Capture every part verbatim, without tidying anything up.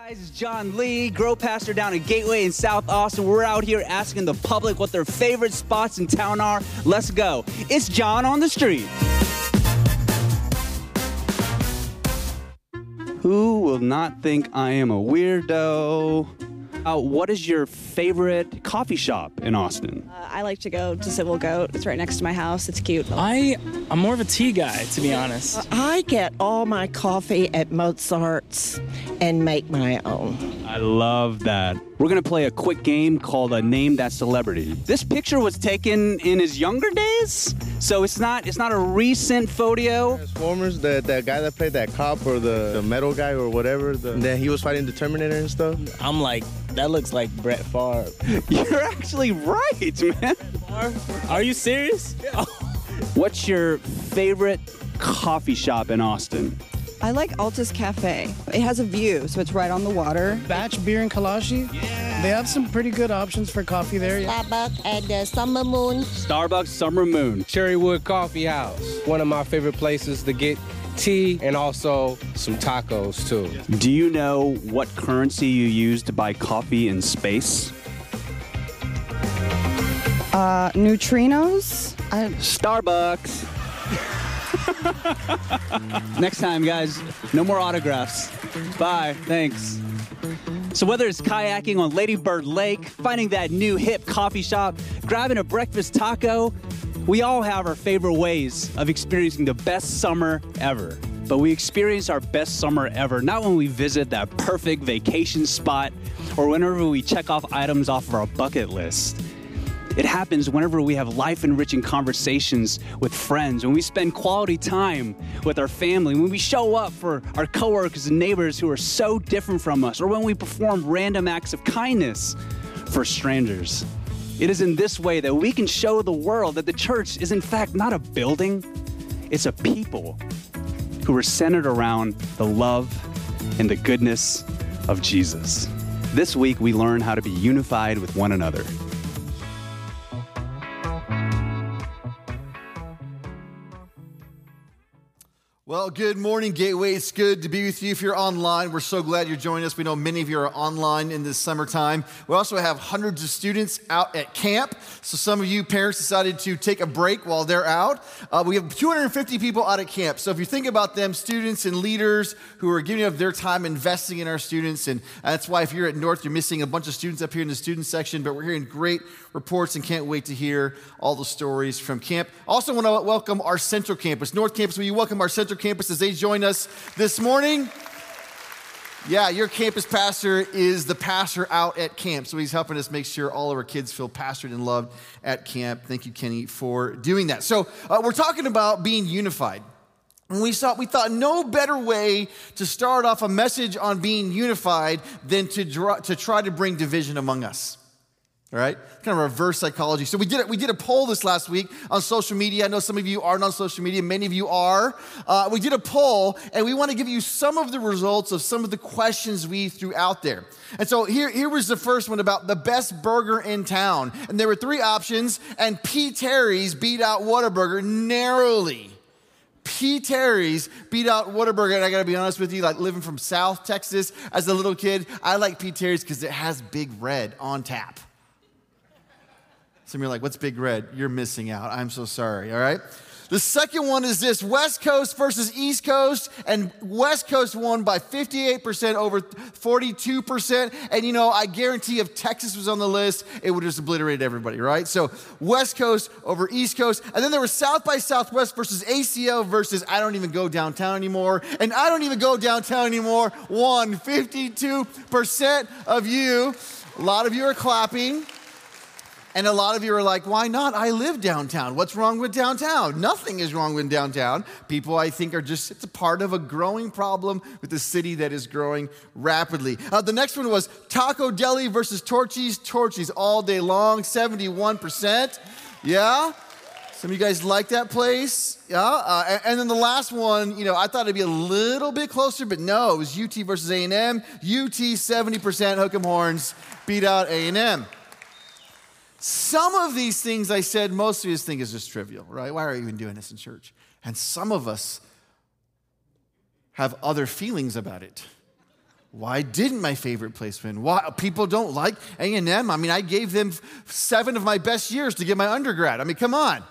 Guys, it's John Lee, Grow Pastor down at Gateway in South Austin. We're out here asking the public what their favorite spots in town are. Let's go. It's John on the street. Who will not think I am a weirdo? Uh, what is your favorite coffee shop in Austin? Uh, I like to go to Civil Goat. It's right next to my house. It's cute. I, I'm more of a tea guy, to be honest. I get all my coffee at Mozart's and make my own. I love that. We're going to play a quick game called a Name That Celebrity. This picture was taken in his younger days, so it's not it's not a recent photo. Transformers, the, the guy that played that cop or the, the metal guy or whatever, the, then he was fighting the Terminator and stuff. I'm like, that looks like Brett Favre. You're actually right, man. Are you serious? What's your favorite coffee shop in Austin? I like Altus Cafe. It has a view, so it's right on the water. Batch Beer in Kalashi. Yeah. They have some pretty good options for coffee there. Yeah. Starbucks and the Summer Moon. Starbucks Summer Moon. Cherrywood Coffee House. One of my favorite places to get tea and also some tacos too. Do you know what currency you use to buy coffee in space? Uh, neutrinos? I... Starbucks. Next time, guys, no more autographs. Bye. Thanks. So whether it's kayaking on Lady Bird Lake, finding that new hip coffee shop, grabbing a breakfast taco, we all have our favorite ways of experiencing the best summer ever. But we experience our best summer ever not when we visit that perfect vacation spot or whenever we check off items off of our bucket list. It happens whenever we have life-enriching conversations with friends, when we spend quality time with our family, when we show up for our coworkers and neighbors who are so different from us, or when we perform random acts of kindness for strangers. It is in this way that we can show the world that the church is in fact not a building, it's a people who are centered around the love and the goodness of Jesus. This week we learn how to be unified with one another. Well, good morning, Gateway. It's good to be with you. If you're online, we're so glad you're joining us. We know many of you are online in this summertime. We also have hundreds of students out at camp. So some of you parents decided to take a break while they're out. Uh, we have two hundred fifty people out at camp. So if you think about them, students and leaders who are giving up their time investing in our students. And that's why if you're at North, you're missing a bunch of students up here in the student section. But we're hearing great reports and can't wait to hear all the stories from camp. Also want to welcome our Central Campus. North Campus, will you welcome our Central Campus as they join us this morning? Yeah, your campus pastor is the pastor out at camp, so he's helping us make sure all of our kids feel pastored and loved at camp. Thank you, Kenny, for doing that. So uh, we're talking about being unified. And we thought, we thought no better way to start off a message on being unified than to, draw, to try to bring division among us. All right, kind of reverse psychology. So we did we did a poll this last week on social media. I know some of you aren't on social media. Many of you are. Uh, we did a poll, and we want to give you some of the results of some of the questions we threw out there. And so here, here was the first one about the best burger in town. And there were three options, and P. Terry's beat out Whataburger narrowly. P. Terry's beat out Whataburger, and I gotta be honest with you, like living from South Texas as a little kid, I like P. Terry's because it has Big Red on tap. Some of you are like, what's Big Red? You're missing out. I'm so sorry, all right? The second one is this, West Coast versus East Coast, and West Coast won by fifty-eight percent over forty-two percent, and you know, I guarantee if Texas was on the list, it would have just obliterated everybody, right? So West Coast over East Coast, and then there was South by Southwest versus A C L versus I don't even go downtown anymore, and I don't even go downtown anymore, won fifty-two percent of you. A lot of you are clapping. And a lot of you are like, why not? I live downtown. What's wrong with downtown? Nothing is wrong with downtown. People, I think, are just, it's a part of a growing problem with a city that is growing rapidly. Uh, the next one was Taco Deli versus Torchy's. Torchy's all day long, seventy-one percent. Yeah? Some of you guys like that place. Yeah? Uh, and, and then the last one, you know, I thought it'd be a little bit closer, but no, it was U T versus A and M. U T, seventy percent, hook 'em horns, beat out A and M. Some of these things I said, most of you think is just trivial, right? Why are you even doing this in church? And some of us have other feelings about it. Why didn't my favorite place win? Why people don't like A and M? I mean, I gave them seven of my best years to get my undergrad. I mean, come on.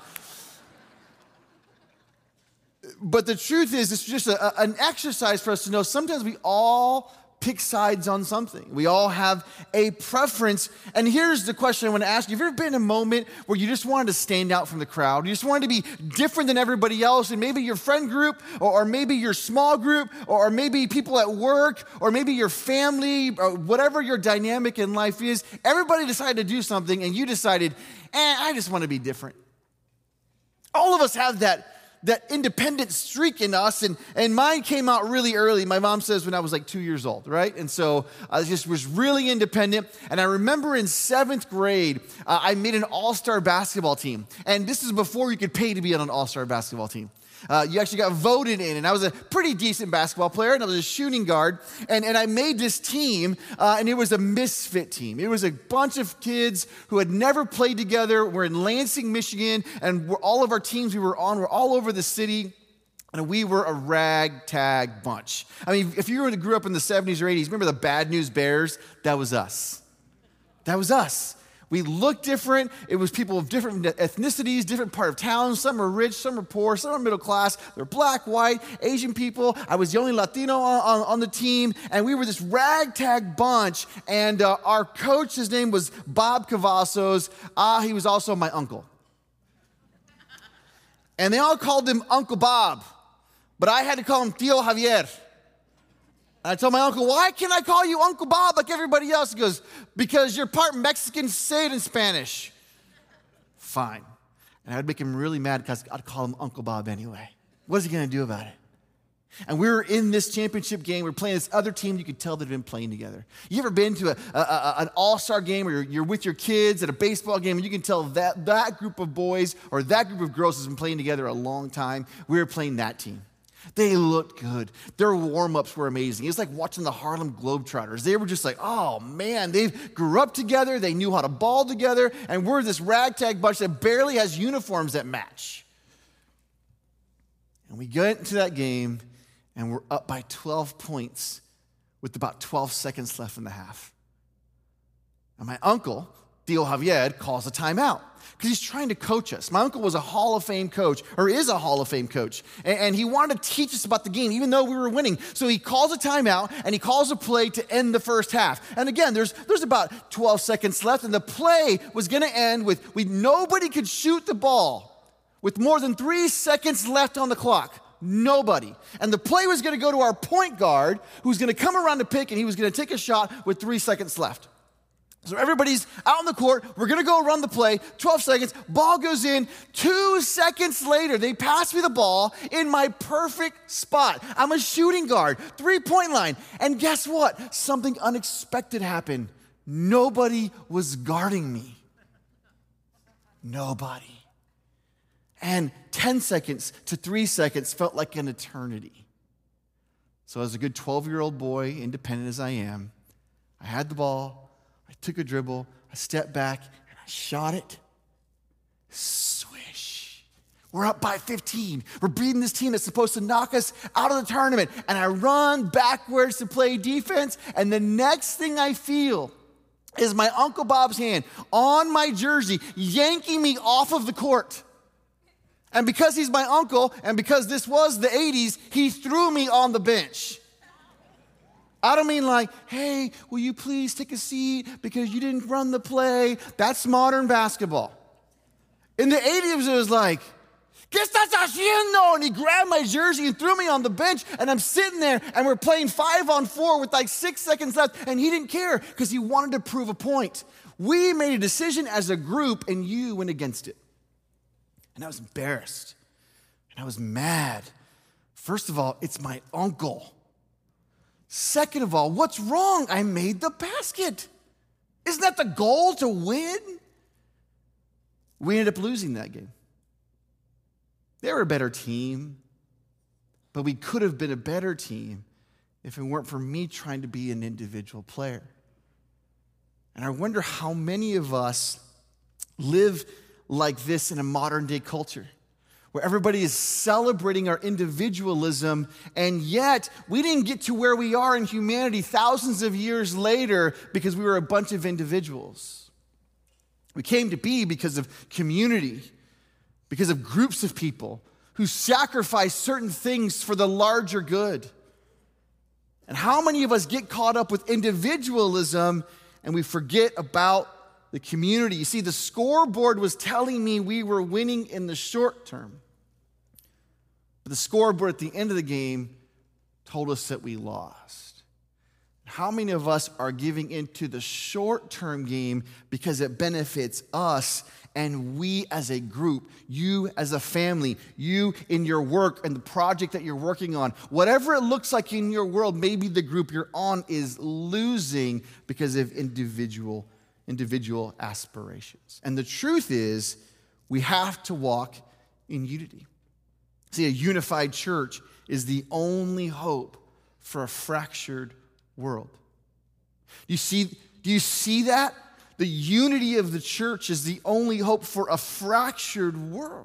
But the truth is, it's just a, an exercise for us to know sometimes we all pick sides on something. We all have a preference. And here's the question I want to ask you. Have you ever been in a moment where you just wanted to stand out from the crowd? You just wanted to be different than everybody else, and maybe your friend group, or, or maybe your small group, or, or maybe people at work, or maybe your family, or whatever your dynamic in life is, everybody decided to do something, and you decided, eh, I just want to be different. All of us have that that independent streak in us, and, and mine came out really early. My mom says when I was like two years old, right? And so I just was really independent. And I remember in seventh grade, uh, I made an all-star basketball team. And this is before you could pay to be on an all-star basketball team. Uh, you actually got voted in, and I was a pretty decent basketball player, and I was a shooting guard, and, and I made this team, uh, and it was a misfit team. It was a bunch of kids who had never played together. We're in Lansing, Michigan, and we're, all of our teams we were on were all over the city, and we were a ragtag bunch. I mean, if you grew up in the seventies or eighties, remember the Bad News Bears? That was us. That was us. We looked different. It was people of different ethnicities, different part of town. Some are rich, some are poor, some are middle class. They're black, white, Asian people. I was the only Latino on, on, on the team, and we were this ragtag bunch. And uh, our coach, his name was Bob Cavazos. Ah, he was also my uncle. And they all called him Uncle Bob, but I had to call him Tío Javier. I told my uncle, why can't I call you Uncle Bob like everybody else? He goes, because you're part Mexican, say it in Spanish. Fine. And I'd make him really mad because I'd call him Uncle Bob anyway. What's he going to do about it? And we were in this championship game. We were playing this other team. You could tell they'd been playing together. You ever been to a, a, a, an all-star game where you're, you're with your kids at a baseball game, and you can tell that that group of boys or that group of girls has been playing together a long time? We were playing that team. They looked good. Their warm-ups were amazing. It was like watching the Harlem Globetrotters. They were just like, oh, man, they grew up together. They knew how to ball together. And we're this ragtag bunch that barely has uniforms that match. And we get into that game, and we're up by twelve points with about twelve seconds left in the half. And my uncle, Tío Javier, calls a timeout because he's trying to coach us. My uncle was a Hall of Fame coach, or is a Hall of Fame coach, and, and he wanted to teach us about the game, even though we were winning. So he calls a timeout, and he calls a play to end the first half. And again, there's there's about twelve seconds left, and the play was going to end with we nobody could shoot the ball with more than three seconds left on the clock. Nobody. And the play was going to go to our point guard, who's going to come around the pick, and he was going to take a shot with three seconds left. So everybody's out on the court. We're going to go run the play. twelve seconds. Ball goes in. Two seconds later, they pass me the ball in my perfect spot. I'm a shooting guard, three-point line. And guess what? Something unexpected happened. Nobody was guarding me. Nobody. And ten seconds to three seconds felt like an eternity. So as a good twelve-year-old boy, independent as I am, I had the ball. I took a dribble, I stepped back, and I shot it. Swish. We're up by fifteen. We're beating this team that's supposed to knock us out of the tournament. And I run backwards to play defense, and the next thing I feel is my Uncle Bob's hand on my jersey, yanking me off of the court. And because he's my uncle, and because this was the eighties, he threw me on the bench. I don't mean like, hey, will you please take a seat because you didn't run the play? That's modern basketball. In the eighties, it was like, ¿qué estás haciendo? And he grabbed my jersey and threw me on the bench, and I'm sitting there, and we're playing five on four with like six seconds left, and he didn't care because he wanted to prove a point. We made a decision as a group, and you went against it. And I was embarrassed, and I was mad. First of all, it's my uncle. Second of all, what's wrong? I made the basket. Isn't that the goal, to win? We ended up losing that game. They were a better team, but we could have been a better team if it weren't for me trying to be an individual player. And I wonder how many of us live like this in a modern day culture, where everybody is celebrating our individualism, and yet we didn't get to where we are in humanity thousands of years later because we were a bunch of individuals. We came to be because of community, because of groups of people who sacrifice certain things for the larger good. And how many of us get caught up with individualism and we forget about the community? You see, the scoreboard was telling me we were winning in the short term, but the scoreboard at the end of the game told us that we lost. How many of us are giving into the short-term game because it benefits us and we as a group, you as a family, you in your work and the project that you're working on, whatever it looks like in your world, maybe the group you're on is losing because of individual, individual aspirations. And the truth is, we have to walk in unity. See, a unified church is the only hope for a fractured world. You see, do you see that? The unity of the church is the only hope for a fractured world.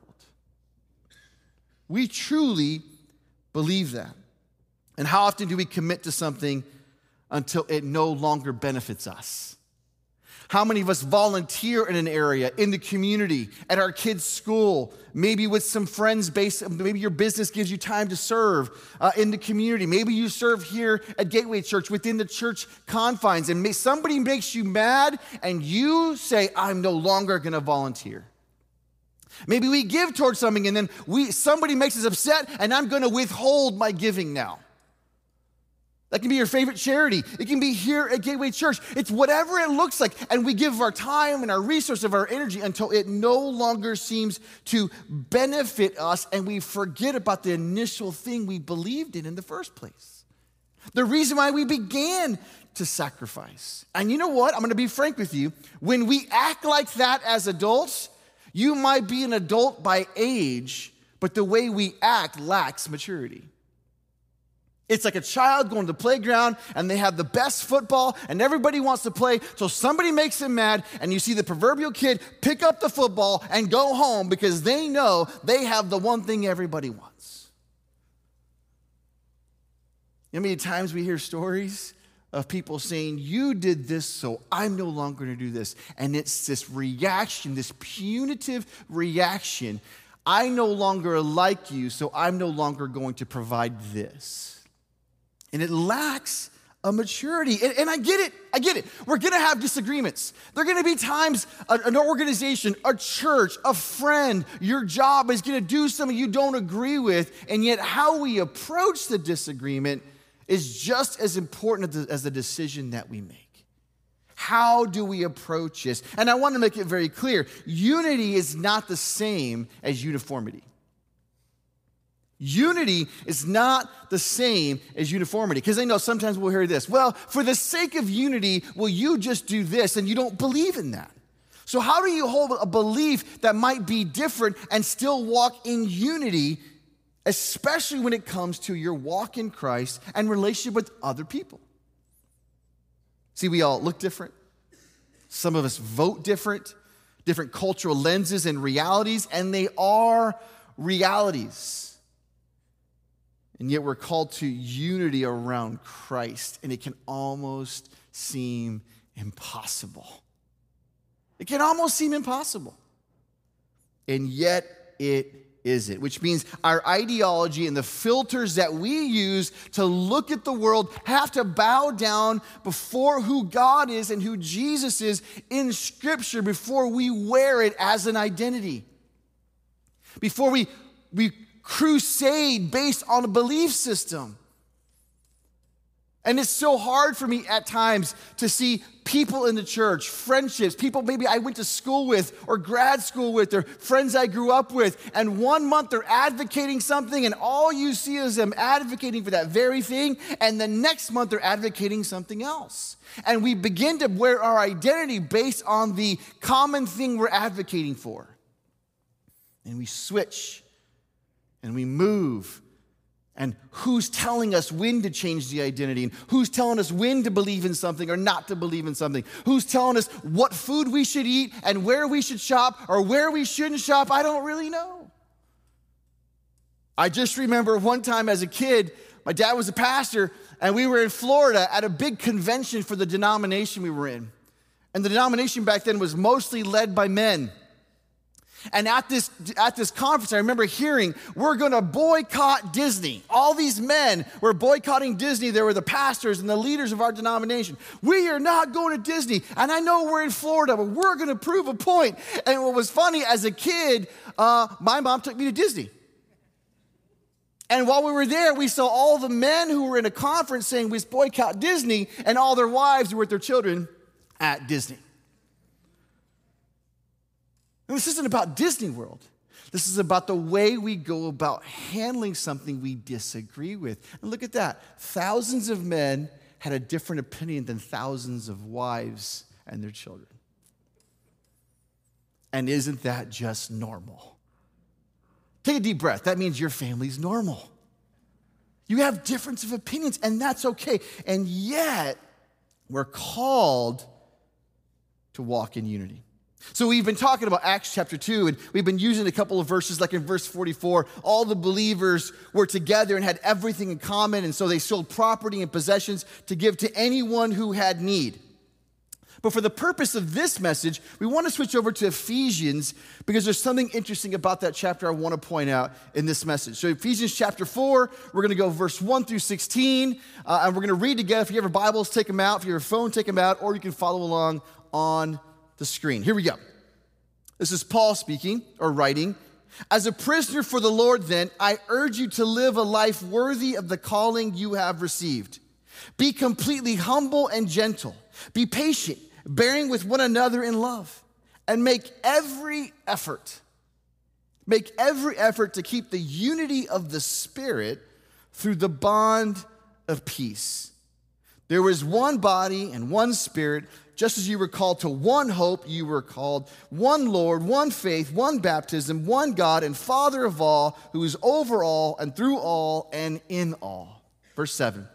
We truly believe that. And how often do we commit to something until it no longer benefits us? How many of us volunteer in an area, in the community, at our kids' school, maybe with some friends based, maybe your business gives you time to serve uh, in the community. Maybe you serve here at Gateway Church within the church confines, and may, somebody makes you mad and you say, I'm no longer gonna volunteer. Maybe we give towards something and then we somebody makes us upset and I'm gonna withhold my giving now. That can be your favorite charity. It can be here at Gateway Church. It's whatever it looks like. And we give our time and our resources, of our energy until it no longer seems to benefit us and we forget about the initial thing we believed in in the first place. The reason why we began to sacrifice. And you know what? I'm going to be frank with you. When we act like that as adults, you might be an adult by age, but the way we act lacks maturity. It's like a child going to the playground and they have the best football and everybody wants to play, so somebody makes them mad and you see the proverbial kid pick up the football and go home because they know they have the one thing everybody wants. You know how many times we hear stories of people saying, you did this, so I'm no longer going to do this. And it's this reaction, this punitive reaction. I no longer like you, so I'm no longer going to provide this. And it lacks a maturity. And, and I get it. I get it. We're going to have disagreements. There are going to be times a, an organization, a church, a friend, your job is going to do something you don't agree with. And yet how we approach the disagreement is just as important as the, as the decision that we make. How do we approach this? And I want to make it very clear. Unity is not the same as uniformity. Unity is not the same as uniformity. Because I know sometimes we'll hear this. Well, for the sake of unity, will you just do this? And you don't believe in that. So how do you hold a belief that might be different and still walk in unity, especially when it comes to your walk in Christ and relationship with other people? See, we all look different. Some of us vote different, different cultural lenses and realities, and they are realities. And yet we're called to unity around Christ, and it can almost seem impossible. It can almost seem impossible. And yet it isn't, which means our ideology and the filters that we use to look at the world have to bow down before who God is and who Jesus is in Scripture before we wear it as an identity. Before we, we crusade based on a belief system. And it's so hard for me at times to see people in the church, friendships, people maybe I went to school with or grad school with or friends I grew up with, and one month they're advocating something and all you see is them advocating for that very thing, and the next month they're advocating something else. And we begin to wear our identity based on the common thing we're advocating for. And we switch. And we move, and who's telling us when to change the identity, and who's telling us when to believe in something or not to believe in something, who's telling us what food we should eat and where we should shop or where we shouldn't shop, I don't really know. I just remember one time as a kid, my dad was a pastor, and we were in Florida at a big convention for the denomination we were in. And the denomination back then was mostly led by men. And at this, at this conference, I remember hearing, we're going to boycott Disney. All these men were boycotting Disney. They were the pastors and the leaders of our denomination. We are not going to Disney. And I know we're in Florida, but we're going to prove a point. And what was funny, as a kid, uh, my mom took me to Disney. And while we were there, we saw all the men who were in a conference saying we boycott Disney, and all their wives who were with their children at Disney. And this isn't about Disney World. This is about the way we go about handling something we disagree with. And look at that. Thousands of men had a different opinion than thousands of wives and their children. And isn't that just normal? Take a deep breath. That means your family's normal. You have difference of opinions, and that's okay. And yet, we're called to walk in unity. So we've been talking about Acts chapter two, and we've been using a couple of verses, like in verse forty-four. All the believers were together and had everything in common, and so they sold property and possessions to give to anyone who had need. But for the purpose of this message, we want to switch over to Ephesians, because there's something interesting about that chapter I want to point out in this message. So Ephesians chapter four, we're going to go verse one through sixteen, uh, and we're going to read together. If you have your Bibles, take them out. If you have your phone, take them out, or you can follow along on the screen. Here we go. This is Paul speaking or writing. As a prisoner for the Lord, then, I urge you to live a life worthy of the calling you have received. Be completely humble and gentle. Be patient, bearing with one another in love, and make every effort, make every effort to keep the unity of the Spirit through the bond of peace. There is one body and one Spirit, just as you were called to one hope, you were called one Lord, one faith, one baptism, one God and Father of all, who is over all and through all and in all. Verse seven.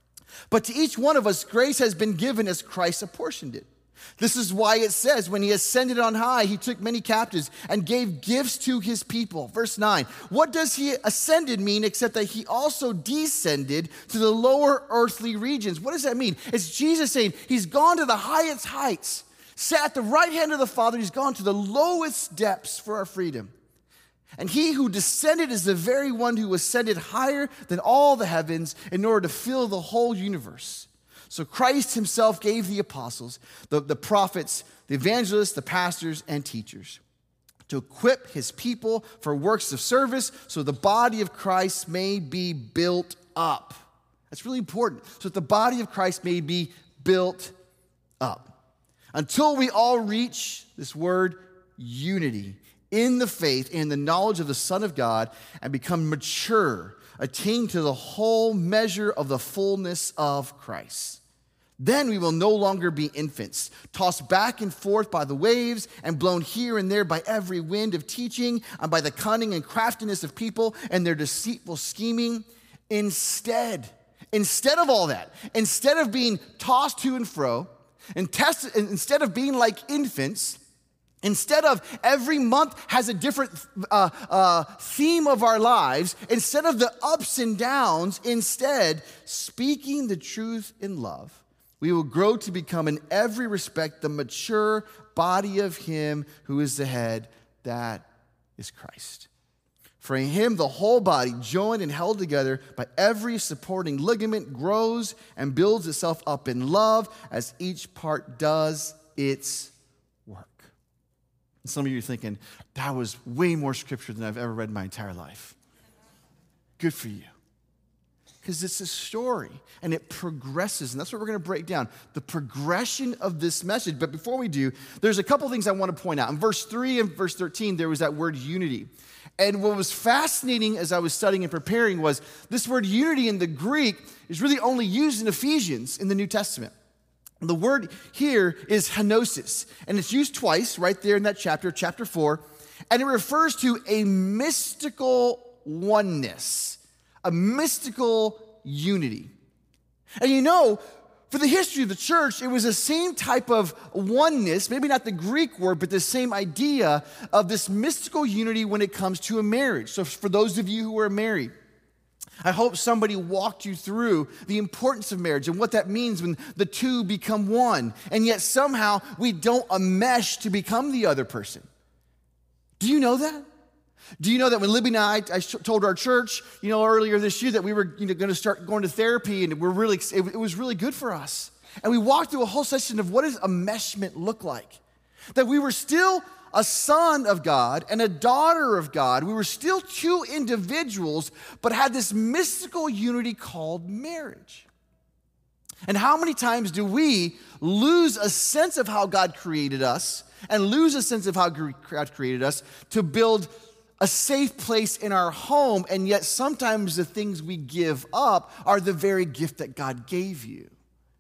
But to each one of us, grace has been given as Christ apportioned it. This is why it says, when he ascended on high, he took many captives and gave gifts to his people. Verse nine, what does he ascended mean except that he also descended to the lower earthly regions? What does that mean? It's Jesus saying he's gone to the highest heights, sat at the right hand of the Father. He's gone to the lowest depths for our freedom. And he who descended is the very one who ascended higher than all the heavens in order to fill the whole universe. So Christ himself gave the apostles, the, the prophets, the evangelists, the pastors, and teachers to equip his people for works of service so the body of Christ may be built up. That's really important. So that the body of Christ may be built up. Until we all reach this word unity in the faith and the knowledge of the Son of God and become mature, attain to the whole measure of the fullness of Christ. Then we will no longer be infants, tossed back and forth by the waves and blown here and there by every wind of teaching and by the cunning and craftiness of people and their deceitful scheming. Instead, instead of all that, instead of being tossed to and fro, and test, instead of being like infants, instead of every month has a different uh, uh, theme of our lives, instead of the ups and downs, instead, speaking the truth in love, we will grow to become in every respect the mature body of him who is the head, that is Christ. For in him the whole body, joined and held together by every supporting ligament, grows and builds itself up in love as each part does its work. And some of you are thinking, that was way more scripture than I've ever read in my entire life. Good for you. Because it's a story, and it progresses, and that's what we're going to break down, the progression of this message. But before we do, there's a couple things I want to point out. In verse three and verse thirteen, there was that word unity. And what was fascinating as I was studying and preparing was this word unity in the Greek is really only used in Ephesians in the New Testament. The word here is henosis, and it's used twice right there in that chapter, chapter four, and it refers to a mystical oneness. A mystical unity. And you know, for the history of the church, it was the same type of oneness, maybe not the Greek word, but the same idea of this mystical unity when it comes to a marriage. So for those of you who are married, I hope somebody walked you through the importance of marriage and what that means when the two become one, and yet somehow we don't mesh to become the other person. Do you know that? Do you know that when Libby and I, I told our church, you know, earlier this year that we were, you know, going to start going to therapy, and we're really, it, it was really good for us. And we walked through a whole session of what does enmeshment look like? That we were still a son of God and a daughter of God. We were still two individuals, but had this mystical unity called marriage. And how many times do we lose a sense of how God created us and lose a sense of how God created us to build a safe place in our home, and yet sometimes the things we give up are the very gift that God gave you.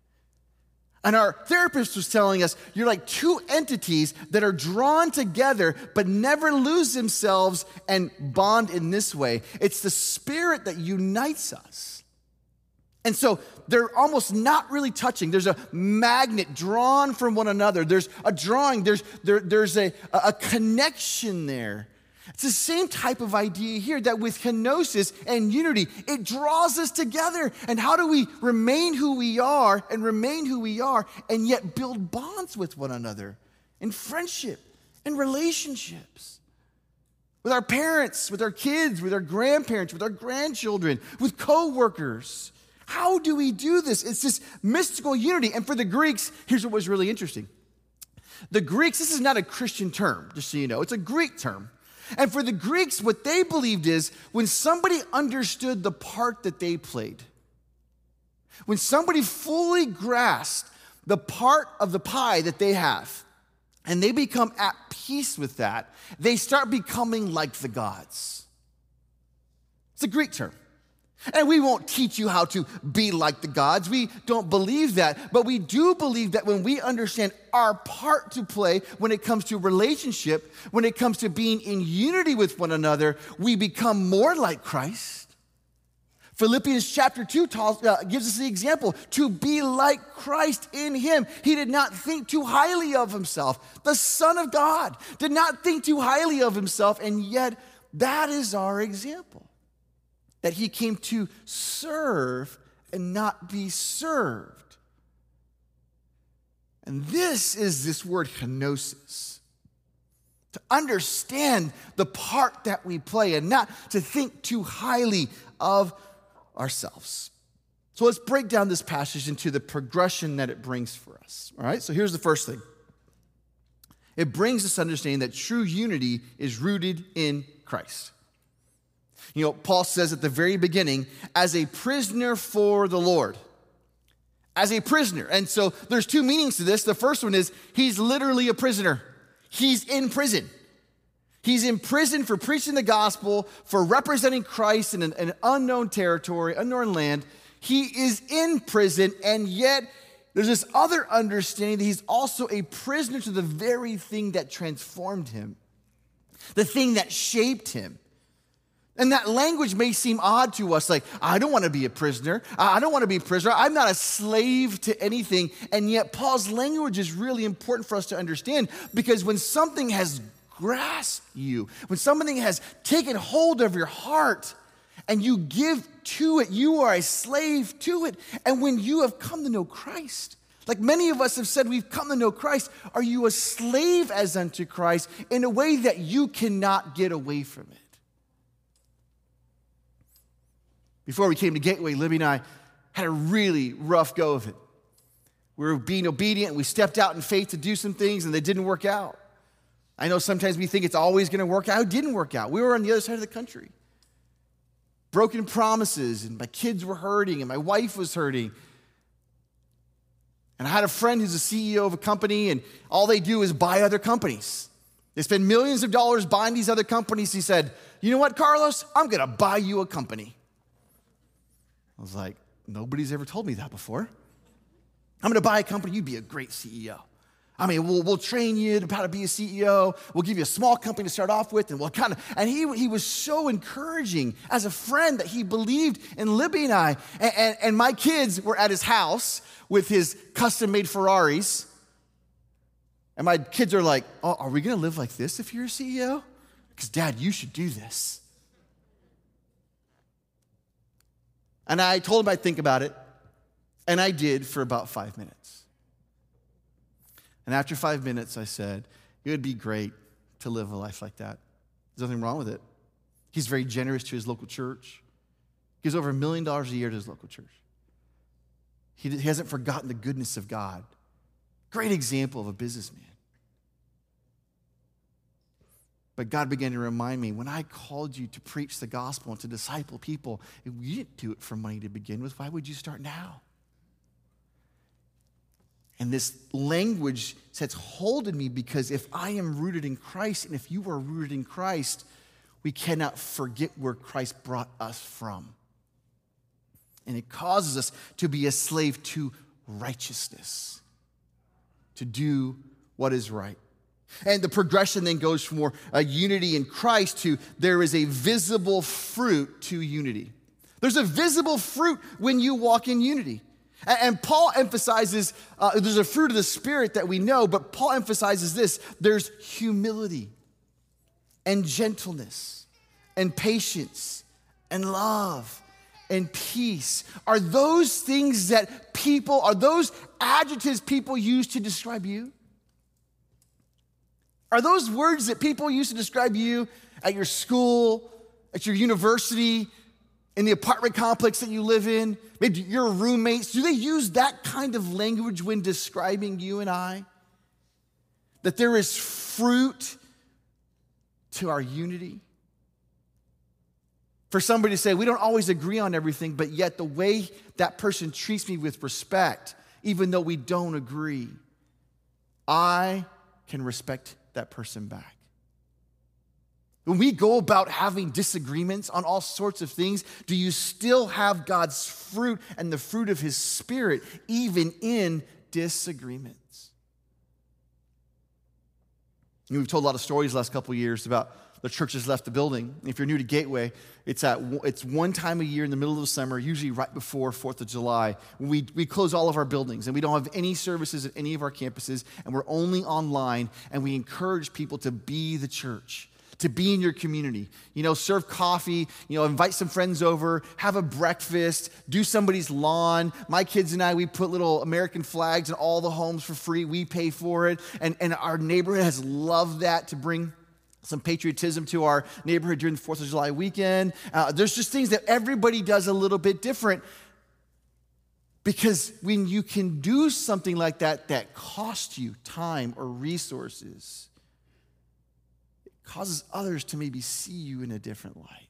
And our therapist was telling us, you're like two entities that are drawn together but never lose themselves and bond in this way. It's the Spirit that unites us. And so they're almost not really touching. There's a magnet drawn from one another. There's a drawing. There's, there, there's a, a connection there. It's the same type of idea here, that with kenosis and unity, it draws us together. And how do we remain who we are and remain who we are and yet build bonds with one another in friendship and relationships? With our parents, with our kids, with our grandparents, with our grandchildren, with coworkers. How do we do this? It's this mystical unity. And for the Greeks, here's what was really interesting. The Greeks, this is not a Christian term, just so you know. It's a Greek term. And for the Greeks, what they believed is when somebody understood the part that they played, when somebody fully grasped the part of the pie that they have, and they become at peace with that, they start becoming like the gods. It's a Greek term. And we won't teach you how to be like the gods. We don't believe that. But we do believe that when we understand our part to play when it comes to relationship, when it comes to being in unity with one another, we become more like Christ. Philippians chapter two talks, uh, gives us the example, to be like Christ in him. He did not think too highly of himself. The Son of God did not think too highly of himself, and yet that is our example. That he came to serve and not be served. And this is this word kenosis. To understand the part that we play and not to think too highly of ourselves. So let's break down this passage into the progression that it brings for us. All right, so here's the first thing. It brings us understanding that true unity is rooted in Christ. You know, Paul says at the very beginning, as a prisoner for the Lord. As a prisoner. And so there's two meanings to this. The first one is he's literally a prisoner. He's in prison. He's in prison for preaching the gospel, for representing Christ in an, an unknown territory, unknown land. He is in prison, and yet there's this other understanding that he's also a prisoner to the very thing that transformed him, the thing that shaped him. And that language may seem odd to us, like, I don't want to be a prisoner. I don't want to be a prisoner. I'm not a slave to anything. And yet Paul's language is really important for us to understand, because when something has grasped you, when something has taken hold of your heart and you give to it, you are a slave to it. And when you have come to know Christ, like many of us have said, we've come to know Christ, are you a slave as unto Christ in a way that you cannot get away from it? Before we came to Gateway, Libby and I had a really rough go of it. We were being obedient, and we stepped out in faith to do some things, and they didn't work out. I know sometimes we think it's always going to work out. It didn't work out. We were on the other side of the country. Broken promises, and my kids were hurting, and my wife was hurting. And I had a friend who's a C E O of a company, and all they do is buy other companies. They spend millions of dollars buying these other companies. He said, you know what, Carlos? I'm going to buy you a company. I was like, nobody's ever told me that before. I'm going to buy a company. You'd be a great C E O. I mean, we'll, we'll train you to how to be a C E O. We'll give you a small company to start off with, and we'll kind of, and he, he was so encouraging as a friend that he believed in Libby and I. And, and, and my kids were at his house with his custom-made Ferraris. And my kids are like, oh, are we going to live like this if you're a C E O? Because, Dad, you should do this. And I told him I'd think about it, and I did for about five minutes. And after five minutes, I said, it would be great to live a life like that. There's nothing wrong with it. He's very generous to his local church. He gives over a million dollars a year to his local church. He, he hasn't forgotten the goodness of God. Great example of a businessman. But God began to remind me, when I called you to preach the gospel and to disciple people, you didn't do it for money to begin with. Why would you start now? And this language sets hold in me because if I am rooted in Christ and if you are rooted in Christ, we cannot forget where Christ brought us from. And it causes us to be a slave to righteousness, to do what is right. And the progression then goes from more uh, unity in Christ to there is a visible fruit to unity. There's a visible fruit when you walk in unity. And Paul emphasizes, uh, there's a fruit of the Spirit that we know, but Paul emphasizes this. There's humility and gentleness and patience and love and peace. Are those things that people, are those adjectives people use to describe you? Are those words that people use to describe you at your school, at your university, in the apartment complex that you live in, maybe your roommates, do they use that kind of language when describing you and I? That there is fruit to our unity? For somebody to say, we don't always agree on everything, but yet the way that person treats me with respect, even though we don't agree, I can respect that person back. When we go about having disagreements on all sorts of things, do you still have God's fruit and the fruit of his Spirit even in disagreements? And we've told a lot of stories the last couple of years about the church has left the building. If you're new to Gateway, it's at it's one time a year in the middle of the summer, usually right before fourth of July. We, we close all of our buildings, and we don't have any services at any of our campuses, and we're only online, and we encourage people to be the church, to be in your community. You know, serve coffee, you know, invite some friends over, have a breakfast, do somebody's lawn. My kids and I, we put little American flags in all the homes for free. We pay for it, and, and our neighborhood has loved that to bring some patriotism to our neighborhood during the fourth of July weekend. Uh, there's just things that everybody does a little bit different, because when you can do something like that that costs you time or resources, it causes others to maybe see you in a different light.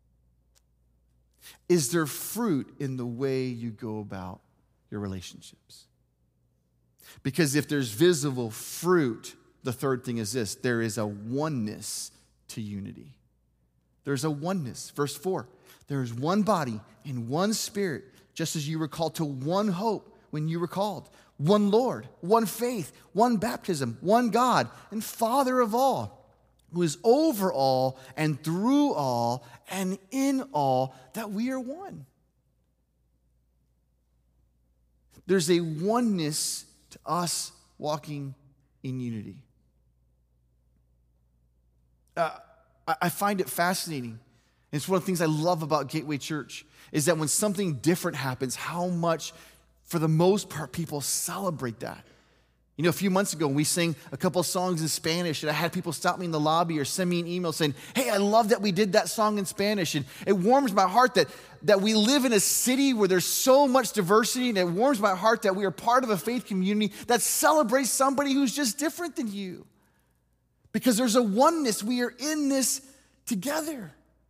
Is there fruit in the way you go about your relationships? Because if there's visible fruit, the third thing is this: there is a oneness to unity. There's a oneness. Verse four, there is one body and one Spirit, just as you were called to one hope when you were called. One Lord, one faith, one baptism, one God and Father of all, who is over all and through all and in all, that we are one. There's a oneness to us walking in unity. Uh, I find it fascinating. And it's one of the things I love about Gateway Church is that when something different happens, how much, for the most part, people celebrate that. You know, a few months ago, we sang a couple of songs in Spanish, and I had people stop me in the lobby or send me an email saying, hey, I love that we did that song in Spanish. And it warms my heart that, that we live in a city where there's so much diversity, and it warms my heart that we are part of a faith community that celebrates somebody who's just different than you. Because there's a oneness. We are in this together.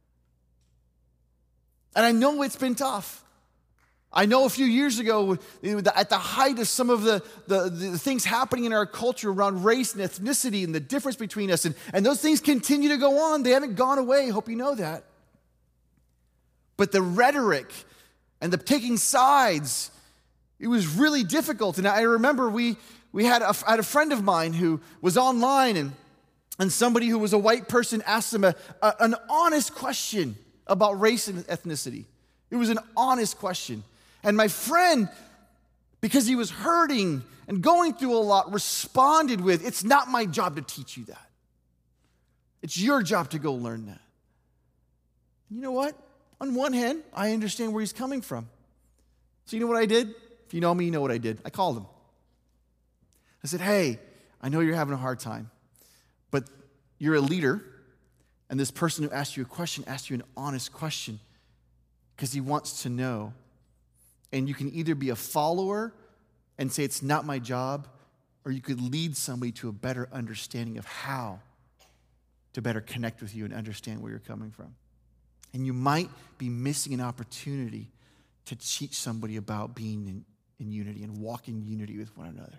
And I know it's been tough. I know a few years ago, at the height of some of the, the, the things happening in our culture around race and ethnicity and the difference between us, and, and those things continue to go on. They haven't gone away. I hope you know that. But the rhetoric and the taking sides, it was really difficult. And I remember we we had a, I had a friend of mine who was online, and, and somebody who was a white person asked him a, a, an honest question about race and ethnicity. It was an honest question. And my friend, because he was hurting and going through a lot, responded with, "It's not my job to teach you that. It's your job to go learn that." You know what? On one hand, I understand where he's coming from. So you know what I did? If you know me, you know what I did. I called him. I said, "Hey, I know you're having a hard time, but you're a leader, and this person who asked you a question asked you an honest question because he wants to know. And you can either be a follower and say it's not my job, or you could lead somebody to a better understanding of how to better connect with you and understand where you're coming from. And you might be missing an opportunity to teach somebody about being in, in unity and walking in unity with one another."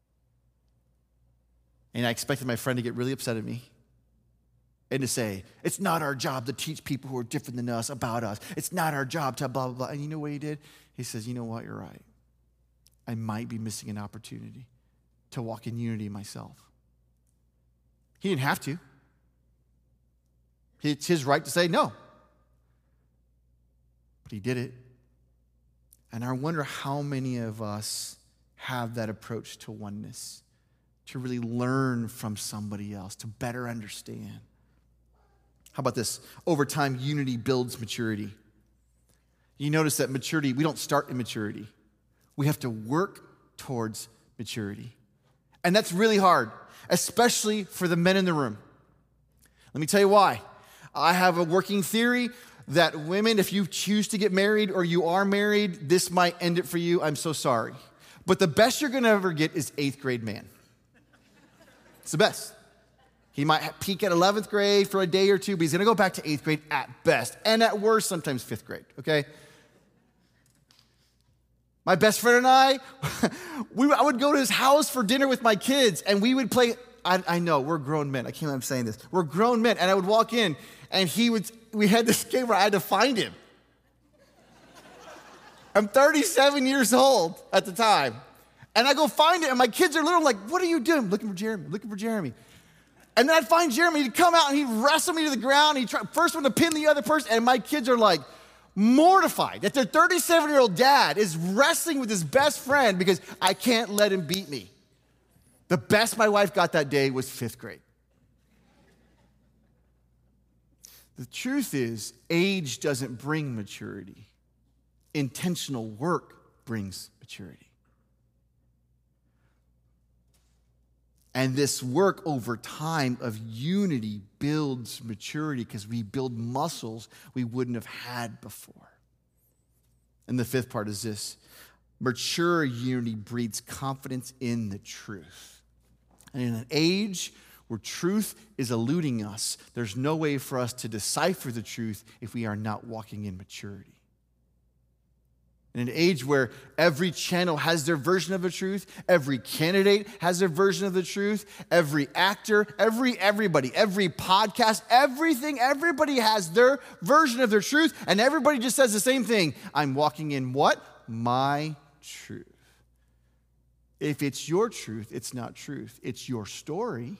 And I expected my friend to get really upset at me and to say, "It's not our job to teach people who are different than us about us. It's not our job to blah, blah, blah." And you know what he did? He says, "You know what? You're right. I might be missing an opportunity to walk in unity myself." He didn't have to. It's his right to say no. But he did it. And I wonder how many of us have that approach to oneness, to really learn from somebody else, to better understand. How about this? Over time, unity builds maturity. You notice that maturity, we don't start in maturity. We have to work towards maturity. And that's really hard, especially for the men in the room. Let me tell you why. I have a working theory that women, if you choose to get married or you are married, this might end it for you. I'm so sorry. But the best you're going to ever get is eighth grade man. It's the best. He might peak at eleventh grade for a day or two, but he's going to go back to eighth grade at best. And at worst, sometimes fifth grade, okay? My best friend and I, we, I would go to his house for dinner with my kids, and we would play. I, I know, we're grown men. I can't believe I'm saying this. We're grown men, and I would walk in, and he would. We had this game where I had to find him. I'm thirty-seven years old at the time, and I go find it, and my kids are little, like, "What are you doing?" I'm looking for Jeremy, looking for Jeremy. And then I'd find Jeremy, he'd come out, and he'd wrestle me to the ground, he'd try, first one to pin the other person, and my kids are like, mortified that their thirty-seven-year-old dad is wrestling with his best friend because I can't let him beat me. The best my wife got that day was fifth grade. The truth is, age doesn't bring maturity. Intentional work brings maturity. And this work over time of unity builds maturity because we build muscles we wouldn't have had before. And the fifth part is this: mature unity breeds confidence in the truth. And in an age where truth is eluding us, there's no way for us to decipher the truth if we are not walking in maturity. In an age where every channel has their version of the truth, every candidate has their version of the truth, every actor, every everybody, every podcast, everything, everybody has their version of their truth, and everybody just says the same thing. I'm walking in what? My truth. If it's your truth, it's not truth. It's your story.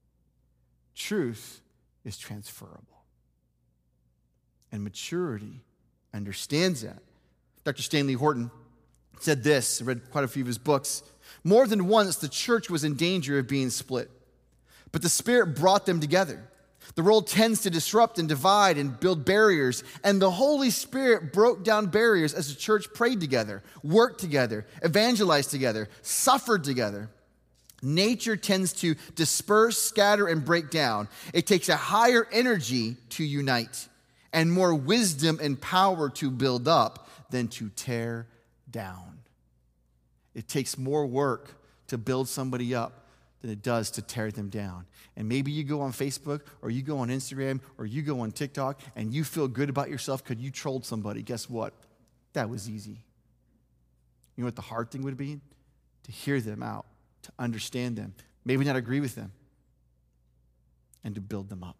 Truth is transferable. And maturity understands that. Doctor Stanley Horton said this. I read quite a few of his books. More than once, the church was in danger of being split, but the Spirit brought them together. The world tends to disrupt and divide and build barriers, and the Holy Spirit broke down barriers as the church prayed together, worked together, evangelized together, suffered together. Nature tends to disperse, scatter, and break down. It takes a higher energy to unite and more wisdom and power to build up than to tear down. It takes more work to build somebody up than it does to tear them down. And maybe you go on Facebook or you go on Instagram or you go on TikTok and you feel good about yourself because you trolled somebody. Guess what? That was easy. You know what the hard thing would be? To hear them out, to understand them, maybe not agree with them, and to build them up.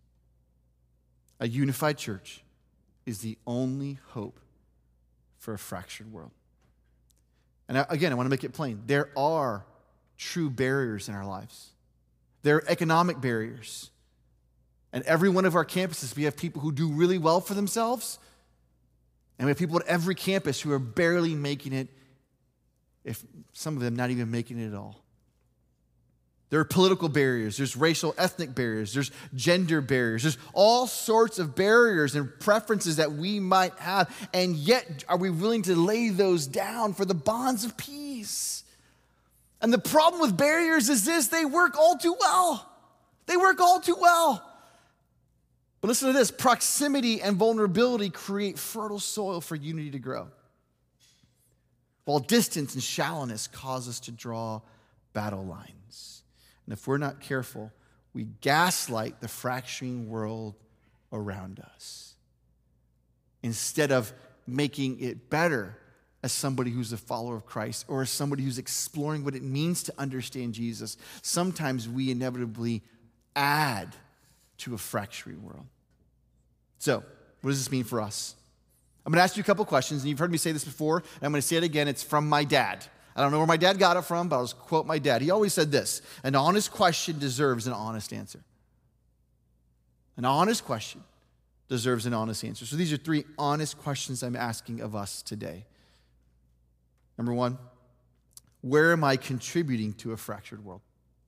A unified church is the only hope for a fractured world. And again, I want to make it plain. There are true barriers in our lives. There are economic barriers. And every one of our campuses, we have people who do really well for themselves, and we have people at every campus who are barely making it, if some of them not even making it at all. There are political barriers, there's racial, ethnic barriers, there's gender barriers, there's all sorts of barriers and preferences that we might have, and yet are we willing to lay those down for the bonds of peace? And the problem with barriers is this: they work all too well. They work all too well. But listen to this: proximity and vulnerability create fertile soil for unity to grow, while distance and shallowness cause us to draw battle lines. And if we're not careful, we gaslight the fracturing world around us instead of making it better as somebody who's a follower of Christ or as somebody who's exploring what it means to understand Jesus. Sometimes we inevitably add to a fracturing world. So, what does this mean for us? I'm going to ask you a couple questions, and you've heard me say this before, and I'm going to say it again. It's from my dad. I don't know where my dad got it from, but I'll just quote my dad. He always said this: an honest question deserves an honest answer. An honest question deserves an honest answer. So these are three honest questions I'm asking of us today. Number one, where am I contributing to a fractured world?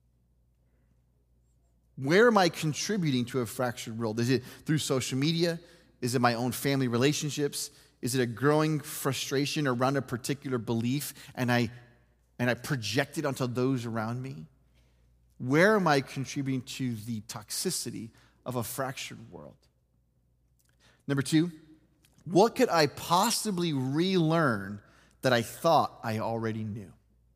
Where am I contributing to a fractured world? Is it through social media? Is it my own family relationships? Is it a growing frustration around a particular belief and I and I project it onto those around me? Where am I contributing to the toxicity of a fractured world? Number two, what could I possibly relearn that I thought I already knew?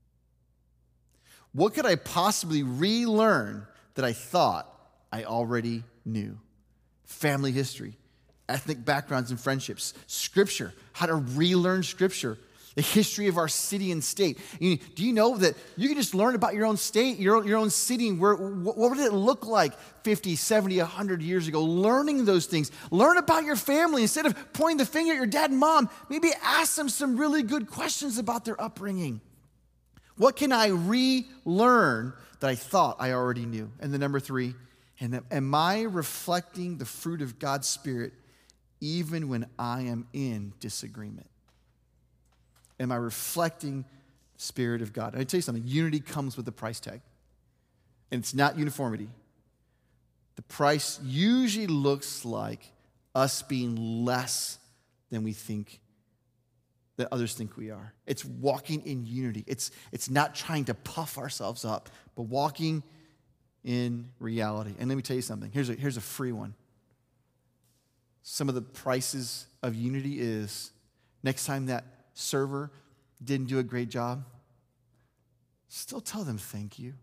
What could I possibly relearn that I thought I already knew? Family history, ethnic backgrounds and friendships, Scripture, how to relearn Scripture, the history of our city and state. You, do you know that you can just learn about your own state, your, your own city, where, what, what did it look like fifty, seventy, one hundred years ago? Learning those things. Learn about your family. Instead of pointing the finger at your dad and mom, maybe ask them some really good questions about their upbringing. What can I relearn that I thought I already knew? And then number three, and am I reflecting the fruit of God's Spirit even when I am in disagreement? Am I reflecting the Spirit of God? I tell you something, unity comes with a price tag. And it's not uniformity. The price usually looks like us being less than we think, that others think we are. It's walking in unity. It's, it's not trying to puff ourselves up, but walking in reality. And let me tell you something. Here's a, here's a free one. Some of the prices of unity is next time that server didn't do a great job, still tell them thank you.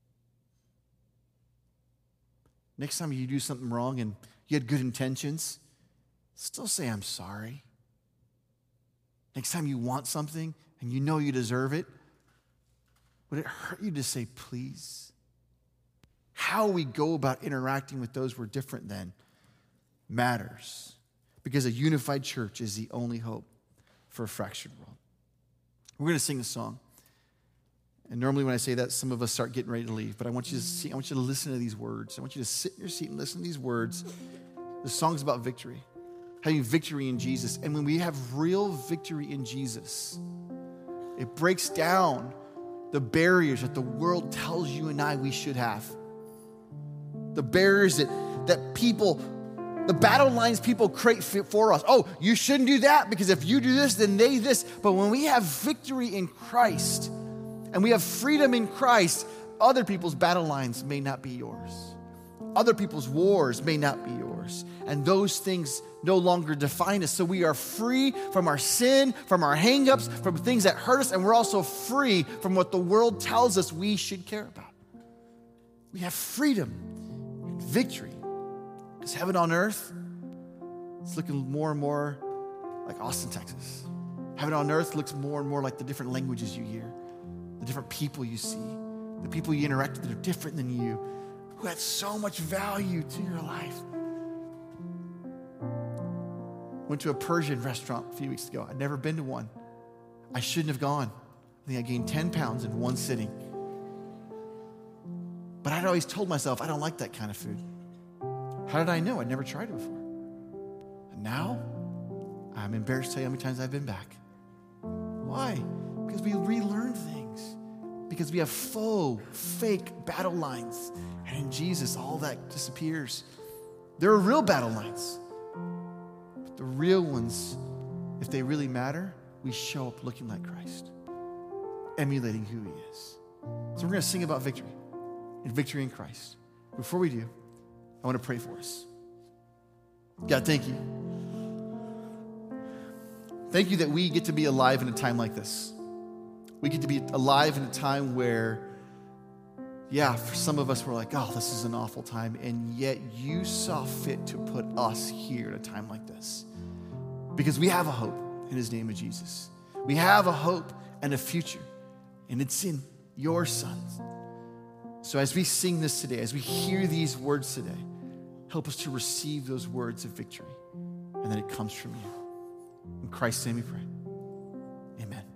Next time you do something wrong and you had good intentions, still say I'm sorry. Next time you want something and you know you deserve it, would it hurt you to say please? How we go about interacting with those we're different than matters, because a unified church is the only hope for a fractured world. We're going to sing a song. And normally when I say that, some of us start getting ready to leave. But I want you to see, I want you to listen to these words. I want you to sit in your seat and listen to these words. The song's about victory. Having victory in Jesus. And when we have real victory in Jesus, it breaks down the barriers that the world tells you and I we should have. The barriers that, that people... The battle lines people create for us. Oh, you shouldn't do that because if you do this, then they this. But when we have victory in Christ and we have freedom in Christ, other people's battle lines may not be yours. Other people's wars may not be yours. And those things no longer define us. So we are free from our sin, from our hang-ups, from things that hurt us, and we're also free from what the world tells us we should care about. We have freedom and victory. Because heaven on earth, it's looking more and more like Austin, Texas. Heaven on earth looks more and more like the different languages you hear, the different people you see, the people you interact with that are different than you, who add so much value to your life. Went to a Persian restaurant a few weeks ago. I'd never been to one. I shouldn't have gone. I think I gained ten pounds in one sitting. But I'd always told myself, I don't like that kind of food. How did I know? I'd never tried it before. And now, I'm embarrassed to tell you how many times I've been back. Why? Because we relearn things. Because we have faux, fake battle lines. And in Jesus, all that disappears. There are real battle lines. But the real ones, if they really matter, we show up looking like Christ, emulating who he is. So we're going to sing about victory and victory in Christ. Before we do, I want to pray for us. God, thank you. Thank you that we get to be alive in a time like this. We get to be alive in a time where, yeah, for some of us, we're like, oh, this is an awful time. And yet you saw fit to put us here at a time like this. Because we have a hope in his name of Jesus. We have a hope and a future. And it's in your Son. So as we sing this today, as we hear these words today, help us to receive those words of victory and that it comes from you. In Christ's name we pray. Amen.